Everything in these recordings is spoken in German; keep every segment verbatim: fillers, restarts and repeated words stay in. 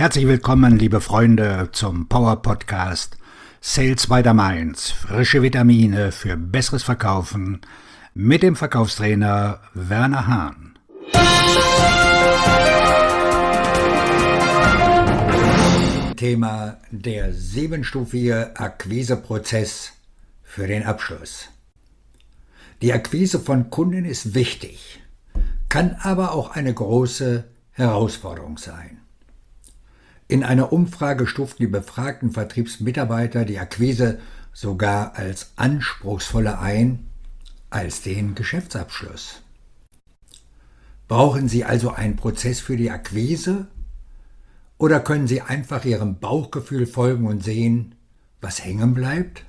Herzlich willkommen, liebe Freunde, zum Power Podcast Sales by the Mainz. Frische Vitamine für besseres Verkaufen mit dem Verkaufstrainer Werner Hahn. Thema: der siebenstufige Akquiseprozess für den Abschluss. Die Akquise von Kunden ist wichtig, kann aber auch eine große Herausforderung sein. In einer Umfrage stuften die befragten Vertriebsmitarbeiter die Akquise sogar als anspruchsvoller ein als den Geschäftsabschluss. Brauchen Sie also einen Prozess für die Akquise oder können Sie einfach Ihrem Bauchgefühl folgen und sehen, was hängen bleibt?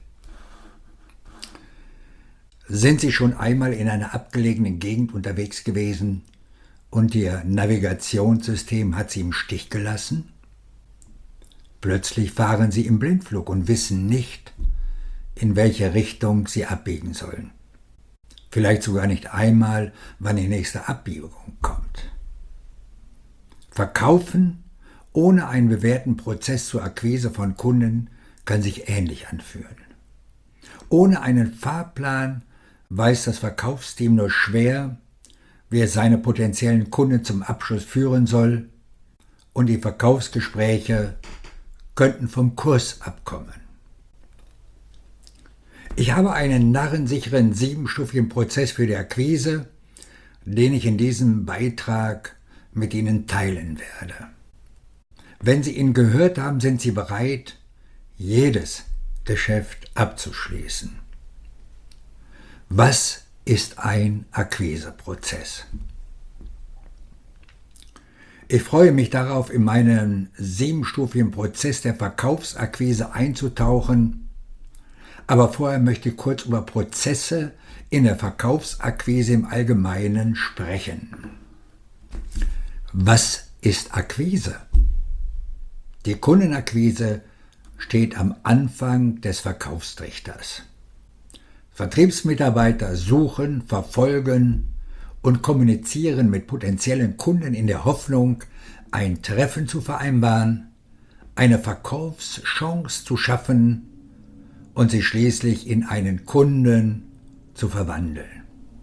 Sind Sie schon einmal in einer abgelegenen Gegend unterwegs gewesen und Ihr Navigationssystem hat Sie im Stich gelassen? Plötzlich fahren Sie im Blindflug und wissen nicht, in welche Richtung Sie abbiegen sollen. Vielleicht sogar nicht einmal, wann die nächste Abbiegung kommt. Verkaufen ohne einen bewährten Prozess zur Akquise von Kunden kann sich ähnlich anfühlen. Ohne einen Fahrplan weiß das Verkaufsteam nur schwer, wie es seine potenziellen Kunden zum Abschluss führen soll, und die Verkaufsgespräche könnten vom Kurs abkommen. Ich habe einen narrensicheren siebenstufigen Prozess für die Akquise, den ich in diesem Beitrag mit Ihnen teilen werde. Wenn Sie ihn gehört haben, sind Sie bereit, jedes Geschäft abzuschließen. Was ist ein Akquiseprozess? Ich freue mich darauf, in meinen siebenstufigen Prozess der Verkaufsakquise einzutauchen, aber vorher möchte ich kurz über Prozesse in der Verkaufsakquise im Allgemeinen sprechen. Was ist Akquise? Die Kundenakquise steht am Anfang des Verkaufstrichters. Vertriebsmitarbeiter suchen, verfolgen und kommunizieren mit potenziellen Kunden in der Hoffnung, ein Treffen zu vereinbaren, eine Verkaufschance zu schaffen und sie schließlich in einen Kunden zu verwandeln.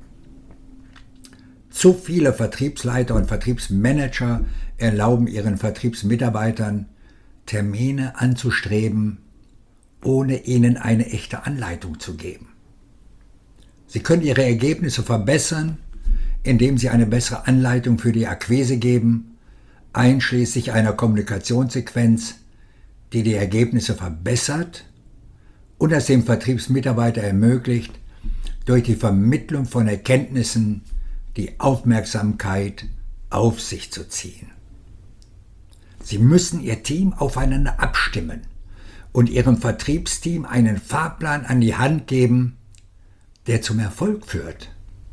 Zu viele Vertriebsleiter und Vertriebsmanager erlauben ihren Vertriebsmitarbeitern, Termine anzustreben, ohne ihnen eine echte Anleitung zu geben. Sie können ihre Ergebnisse verbessern, indem sie eine bessere Anleitung für die Akquise geben, einschließlich einer Kommunikationssequenz, die die Ergebnisse verbessert und es dem Vertriebsmitarbeiter ermöglicht, durch die Vermittlung von Erkenntnissen die Aufmerksamkeit auf sich zu ziehen. Sie müssen Ihr Team aufeinander abstimmen und Ihrem Vertriebsteam einen Fahrplan an die Hand geben, der zum Erfolg führt.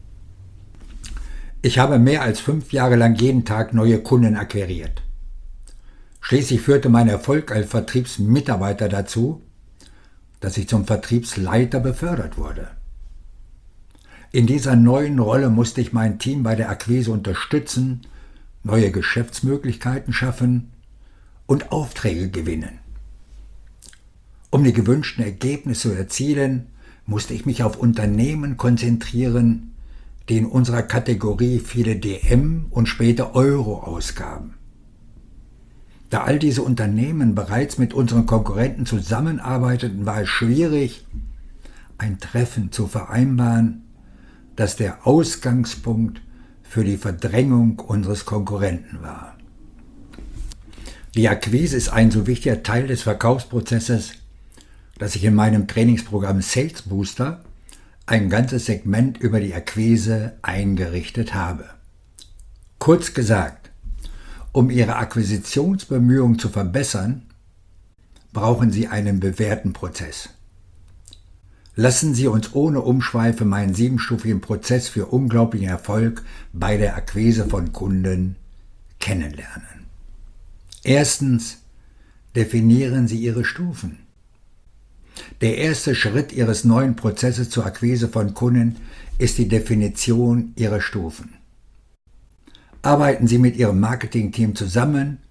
Ich habe mehr als fünf Jahre lang jeden Tag neue Kunden akquiriert. Schließlich führte mein Erfolg als Vertriebsmitarbeiter dazu, dass ich zum Vertriebsleiter befördert wurde. In dieser neuen Rolle musste ich mein Team bei der Akquise unterstützen, neue Geschäftsmöglichkeiten schaffen und Aufträge gewinnen. Um die gewünschten Ergebnisse zu erzielen, musste ich mich auf Unternehmen konzentrieren, die in unserer Kategorie viele D M und später Euro ausgaben. Da all diese Unternehmen bereits mit unseren Konkurrenten zusammenarbeiteten, war es schwierig, ein Treffen zu vereinbaren, das der Ausgangspunkt für die Verdrängung unseres Konkurrenten war. Die Akquise ist ein so wichtiger Teil des Verkaufsprozesses, dass ich in meinem Trainingsprogramm Sales Booster ein ganzes Segment über die Akquise eingerichtet habe. Kurz gesagt, um Ihre Akquisitionsbemühungen zu verbessern, brauchen Sie einen bewährten Prozess. Lassen Sie uns ohne Umschweife meinen siebenstufigen Prozess für unglaublichen Erfolg bei der Akquise von Kunden kennenlernen. Erstens, definieren Sie Ihre Stufen. Der erste Schritt Ihres neuen Prozesses zur Akquise von Kunden ist die Definition Ihrer Stufen. Arbeiten Sie mit Ihrem Marketingteam zusammen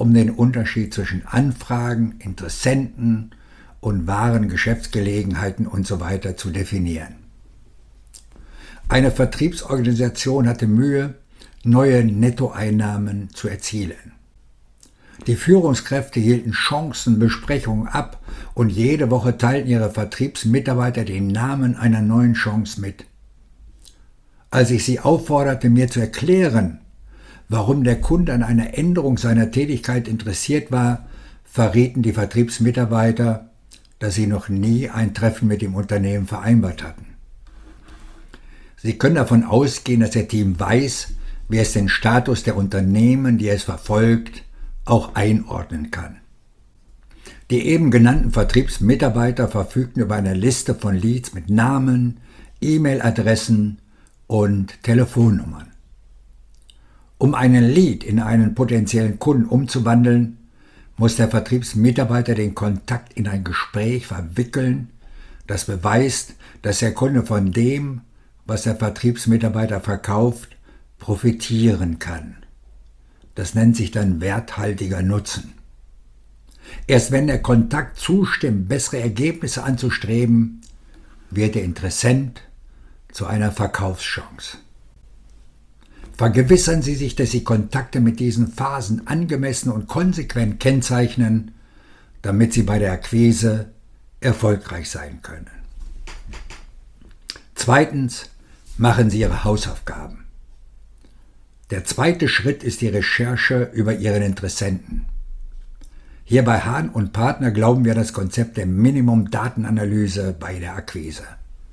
um den Unterschied zwischen Anfragen, Interessenten und wahren Geschäftsgelegenheiten usw. zu definieren. Eine Vertriebsorganisation hatte Mühe, neue Nettoeinnahmen zu erzielen. Die Führungskräfte hielten Chancenbesprechungen ab und jede Woche teilten ihre Vertriebsmitarbeiter den Namen einer neuen Chance mit. Als ich sie aufforderte, mir zu erklären, warum der Kunde an einer Änderung seiner Tätigkeit interessiert war, verrieten die Vertriebsmitarbeiter, dass sie noch nie ein Treffen mit dem Unternehmen vereinbart hatten. Sie können davon ausgehen, dass Ihr Team weiß, wie es den Status der Unternehmen, die es verfolgt, auch einordnen kann. Die eben genannten Vertriebsmitarbeiter verfügten über eine Liste von Leads mit Namen, E-Mail-Adressen und Telefonnummern. Um einen Lead in einen potenziellen Kunden umzuwandeln, muss der Vertriebsmitarbeiter den Kontakt in ein Gespräch verwickeln, das beweist, dass der Kunde von dem, was der Vertriebsmitarbeiter verkauft, profitieren kann. Das nennt sich dann werthaltiger Nutzen. Erst wenn der Kontakt zustimmt, bessere Ergebnisse anzustreben, wird der Interessent zu einer Verkaufschance. Vergewissern Sie sich, dass Sie Kontakte mit diesen Phasen angemessen und konsequent kennzeichnen, damit Sie bei der Akquise erfolgreich sein können. Zweitens, machen Sie Ihre Hausaufgaben. Der zweite Schritt ist die Recherche über Ihren Interessenten. Hier bei Hahn und Partner glauben wir an das Konzept der Minimum-Datenanalyse bei der Akquise.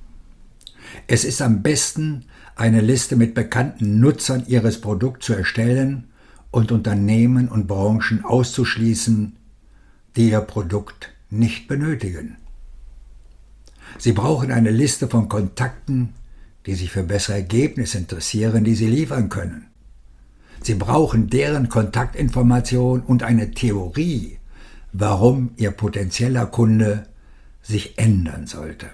Es ist am besten, eine Liste mit bekannten Nutzern Ihres Produkts zu erstellen und Unternehmen und Branchen auszuschließen, die Ihr Produkt nicht benötigen. Sie brauchen eine Liste von Kontakten, die sich für bessere Ergebnisse interessieren, die Sie liefern können. Sie brauchen deren Kontaktinformation und eine Theorie, warum Ihr potenzieller Kunde sich ändern sollte.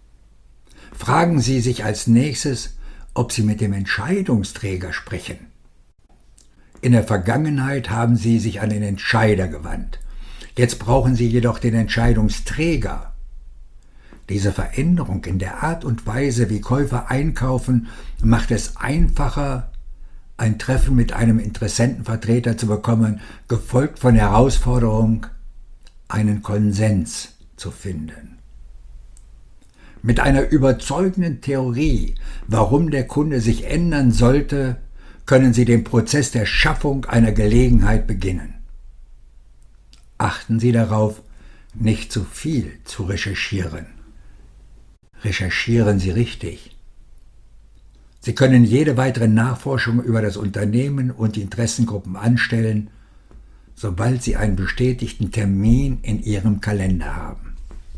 Fragen Sie sich als nächstes, ob Sie mit dem Entscheidungsträger sprechen. In der Vergangenheit haben Sie sich an den Entscheider gewandt. Jetzt brauchen Sie jedoch den Entscheidungsträger. Diese Veränderung in der Art und Weise, wie Käufer einkaufen, macht es einfacher, ein Treffen mit einem Interessentenvertreter zu bekommen, gefolgt von der Herausforderung, einen Konsens zu finden. Mit einer überzeugenden Theorie, warum der Kunde sich ändern sollte, können Sie den Prozess der Schaffung einer Gelegenheit beginnen. Achten Sie darauf, nicht zu viel zu recherchieren. Recherchieren Sie richtig. Sie können jede weitere Nachforschung über das Unternehmen und die Interessengruppen anstellen, sobald Sie einen bestätigten Termin in Ihrem Kalender haben.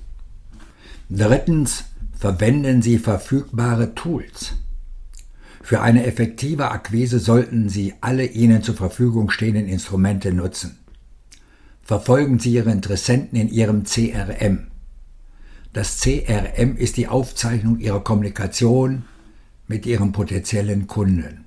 Drittens, verwenden Sie verfügbare Tools. Für eine effektive Akquise sollten Sie alle Ihnen zur Verfügung stehenden Instrumente nutzen. Verfolgen Sie Ihre Interessenten in Ihrem C R M. Das C R M ist die Aufzeichnung Ihrer Kommunikation mit Ihrem potenziellen Kunden.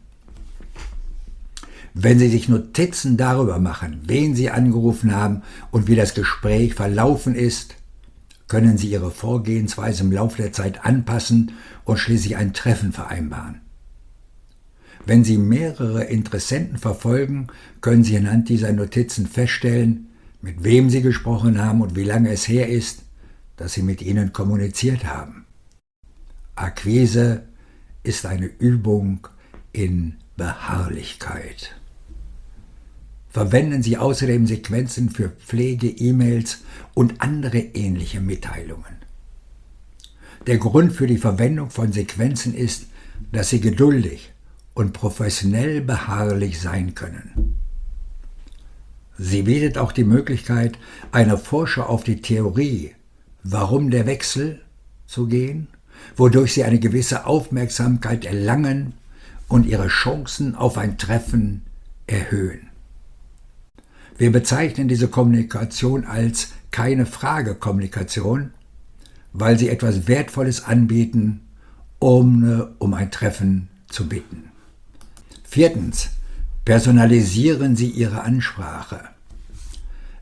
Wenn Sie sich Notizen darüber machen, wen Sie angerufen haben und wie das Gespräch verlaufen ist, können Sie Ihre Vorgehensweise im Laufe der Zeit anpassen und schließlich ein Treffen vereinbaren. Wenn Sie mehrere Interessenten verfolgen, können Sie anhand dieser Notizen feststellen, mit wem Sie gesprochen haben und wie lange es her ist, dass Sie mit ihnen kommuniziert haben. Akquise ist eine Übung in Beharrlichkeit. Verwenden Sie außerdem Sequenzen für Pflege-E-Mails und andere ähnliche Mitteilungen. Der Grund für die Verwendung von Sequenzen ist, dass sie geduldig und professionell beharrlich sein können. Sie bietet auch die Möglichkeit, eine Vorschau auf die Theorie, warum der Wechsel, zu gehen, wodurch Sie eine gewisse Aufmerksamkeit erlangen und Ihre Chancen auf ein Treffen erhöhen. Wir bezeichnen diese Kommunikation als Keine-Frage-Kommunikation, weil Sie etwas Wertvolles anbieten, ohne um ein Treffen zu bitten. Viertens, personalisieren Sie Ihre Ansprache.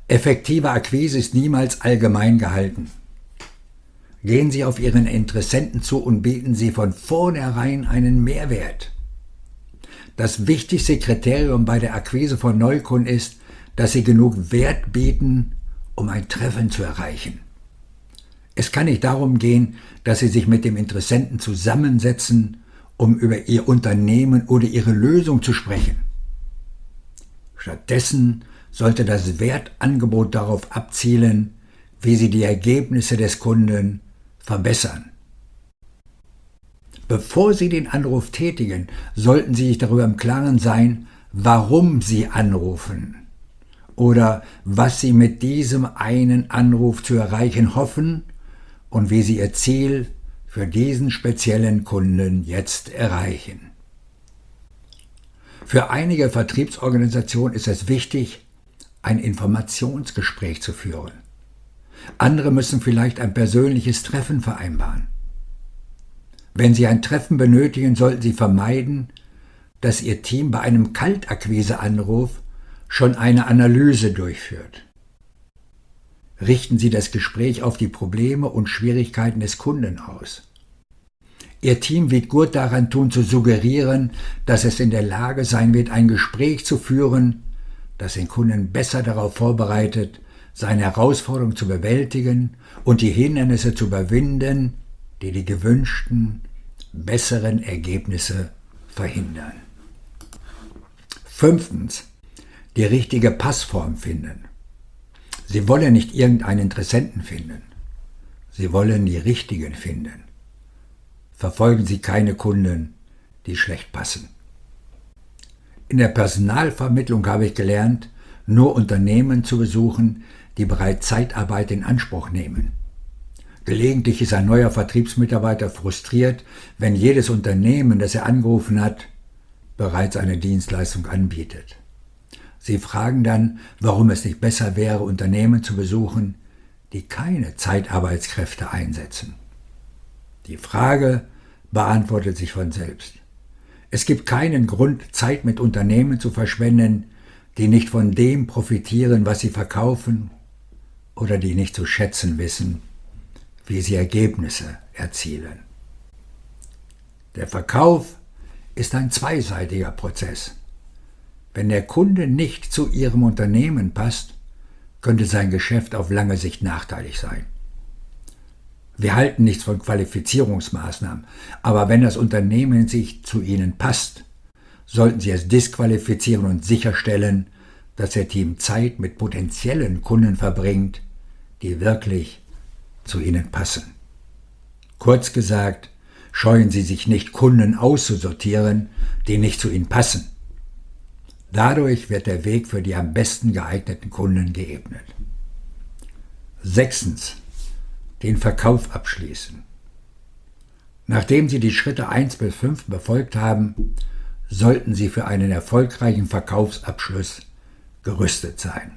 Effektive Akquise ist niemals allgemein gehalten. Gehen Sie auf Ihren Interessenten zu und bieten Sie von vornherein einen Mehrwert. Das wichtigste Kriterium bei der Akquise von Neukunden ist, dass Sie genug Wert bieten, um ein Treffen zu erreichen. Es kann nicht darum gehen, dass Sie sich mit dem Interessenten zusammensetzen, um über Ihr Unternehmen oder Ihre Lösung zu sprechen. Stattdessen sollte das Wertangebot darauf abzielen, wie Sie die Ergebnisse des Kunden verbessern. Bevor Sie den Anruf tätigen, sollten Sie sich darüber im Klaren sein, warum Sie anrufen oder was Sie mit diesem einen Anruf zu erreichen hoffen und wie Sie Ihr Ziel für diesen speziellen Kunden jetzt erreichen. Für einige Vertriebsorganisationen ist es wichtig, ein Informationsgespräch zu führen. Andere müssen vielleicht ein persönliches Treffen vereinbaren. Wenn Sie ein Treffen benötigen, sollten Sie vermeiden, dass Ihr Team bei einem Kaltakquise-Anruf schon eine Analyse durchführt. Richten Sie das Gespräch auf die Probleme und Schwierigkeiten des Kunden aus. Ihr Team wird gut daran tun, zu suggerieren, dass es in der Lage sein wird, ein Gespräch zu führen, das den Kunden besser darauf vorbereitet, seine Herausforderungen zu bewältigen und die Hindernisse zu überwinden, die die gewünschten, besseren Ergebnisse verhindern. Fünftens. Die richtige Passform finden. Sie wollen nicht irgendeinen Interessenten finden. Sie wollen die richtigen finden. Verfolgen Sie keine Kunden, die schlecht passen. In der Personalvermittlung habe ich gelernt, nur Unternehmen zu besuchen, die bereits Zeitarbeit in Anspruch nehmen. Gelegentlich ist ein neuer Vertriebsmitarbeiter frustriert, wenn jedes Unternehmen, das er angerufen hat, bereits eine Dienstleistung anbietet. Sie fragen dann, warum es nicht besser wäre, Unternehmen zu besuchen, die keine Zeitarbeitskräfte einsetzen. Die Frage beantwortet sich von selbst. Es gibt keinen Grund, Zeit mit Unternehmen zu verschwenden, die nicht von dem profitieren, was sie verkaufen, oder die nicht zu schätzen wissen, wie sie Ergebnisse erzielen. Der Verkauf ist ein zweiseitiger Prozess. Wenn der Kunde nicht zu Ihrem Unternehmen passt, könnte sein Geschäft auf lange Sicht nachteilig sein. Wir halten nichts von Qualifizierungsmaßnahmen, aber wenn das Unternehmen sich zu Ihnen passt, sollten Sie es disqualifizieren und sicherstellen, dass Ihr Team Zeit mit potenziellen Kunden verbringt, die wirklich zu Ihnen passen. Kurz gesagt, scheuen Sie sich nicht, Kunden auszusortieren, die nicht zu Ihnen passen. Dadurch wird der Weg für die am besten geeigneten Kunden geebnet. Sechstens. Den Verkauf abschließen. Nachdem Sie die Schritte eins bis fünf befolgt haben, sollten Sie für einen erfolgreichen Verkaufsabschluss gerüstet sein.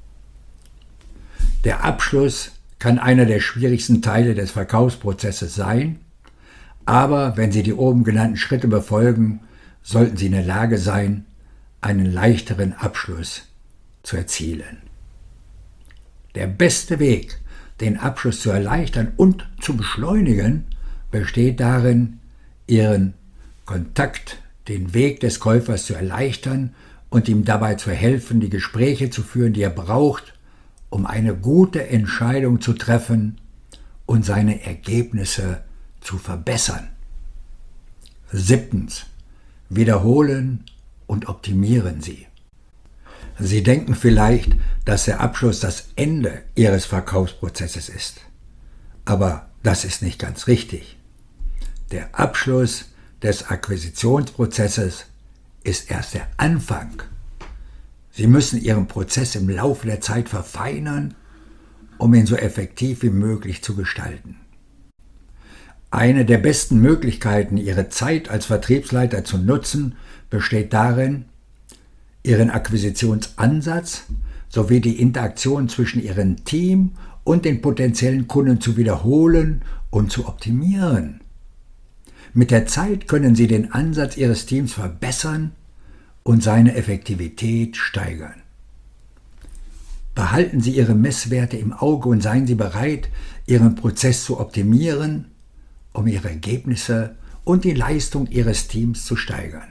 Der Abschluss kann einer der schwierigsten Teile des Verkaufsprozesses sein, aber wenn Sie die oben genannten Schritte befolgen, sollten Sie in der Lage sein, einen leichteren Abschluss zu erzielen. Der beste Weg, den Abschluss zu erleichtern und zu beschleunigen, besteht darin, Ihren Kontakt, den Weg des Käufers zu erleichtern und ihm dabei zu helfen, die Gespräche zu führen, die er braucht, um eine gute Entscheidung zu treffen und seine Ergebnisse zu verbessern. Siebtens. Wiederholen und optimieren Sie. Sie denken vielleicht, dass der Abschluss das Ende Ihres Verkaufsprozesses ist. Aber das ist nicht ganz richtig. Der Abschluss des Akquisitionsprozesses ist erst der Anfang. Sie müssen Ihren Prozess im Laufe der Zeit verfeinern, um ihn so effektiv wie möglich zu gestalten. Eine der besten Möglichkeiten, Ihre Zeit als Vertriebsleiter zu nutzen, besteht darin, Ihren Akquisitionsansatz sowie die Interaktion zwischen Ihrem Team und den potenziellen Kunden zu wiederholen und zu optimieren. Mit der Zeit können Sie den Ansatz Ihres Teams verbessern und seine Effektivität steigern. Behalten Sie Ihre Messwerte im Auge und seien Sie bereit, Ihren Prozess zu optimieren, um Ihre Ergebnisse und die Leistung Ihres Teams zu steigern.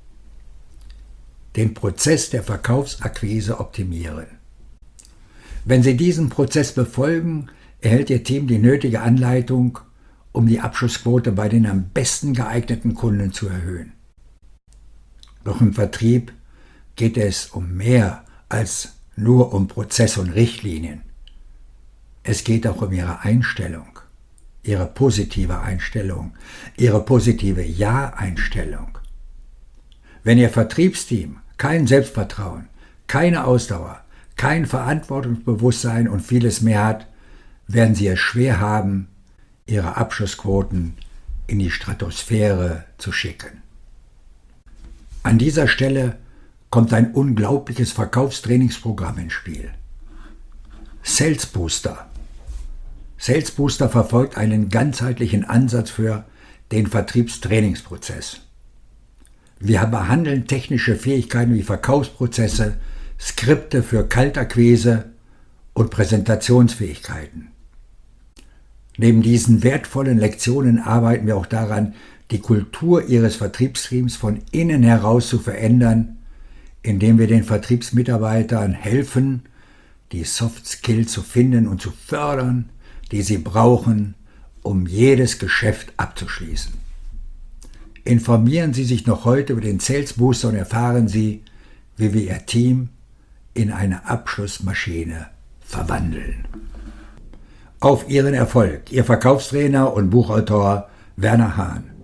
Den Prozess der Verkaufsakquise optimieren. Wenn Sie diesen Prozess befolgen, erhält Ihr Team die nötige Anleitung, um die Abschlussquote bei den am besten geeigneten Kunden zu erhöhen. Doch im Vertrieb geht es um mehr als nur um Prozesse und Richtlinien. Es geht auch um Ihre Einstellung, Ihre positive Einstellung, Ihre positive Ja-Einstellung. Wenn Ihr Vertriebsteam kein Selbstvertrauen, keine Ausdauer, kein Verantwortungsbewusstsein und vieles mehr hat, werden Sie es schwer haben, Ihre Abschlussquoten in die Stratosphäre zu schicken. An dieser Stelle kommt ein unglaubliches Verkaufstrainingsprogramm ins Spiel. Sales Booster. Sales Booster verfolgt einen ganzheitlichen Ansatz für den Vertriebstrainingsprozess. Wir behandeln technische Fähigkeiten wie Verkaufsprozesse, Skripte für Kaltakquise und Präsentationsfähigkeiten. Neben diesen wertvollen Lektionen arbeiten wir auch daran, die Kultur Ihres Vertriebsteams von innen heraus zu verändern, indem wir den Vertriebsmitarbeitern helfen, die Soft Skills zu finden und zu fördern, die sie brauchen, um jedes Geschäft abzuschließen. Informieren Sie sich noch heute über den Sales Booster und erfahren Sie, wie wir Ihr Team in eine Abschlussmaschine verwandeln. Auf Ihren Erfolg, Ihr Verkaufstrainer und Buchautor Werner Hahn.